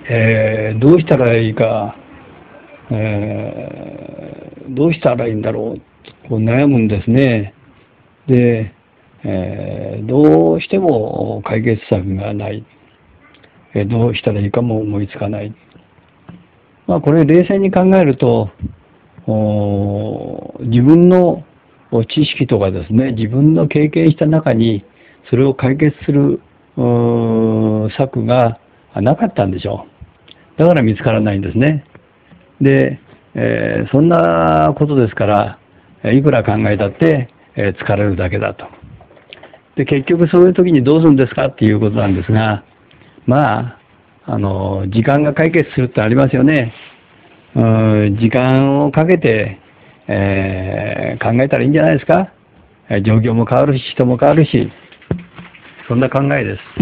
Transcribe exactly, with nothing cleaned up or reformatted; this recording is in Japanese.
えーどうしたらいいか、えーどうしたらいいんだろうとこう悩むんですね。で、えーどうしても解決策がない。えーどうしたらいいかも思いつかない。まあ、これ冷静に考えると、お自分の知識とかですね、自分の経験した中に、それを解決するうー策がなかったんでしょう。だから見つからないんですね。で、えーそんなことですから、いくら考えたって、えー疲れるだけだと。で、結局そういう時にどうするんですかっていうことなんですが、まあ、あの、時間が解決するってありますよね。うん、時間をかけて、えー考えたらいいんじゃないですか。えー状況も変わるし、人も変わるし、そんな考えです。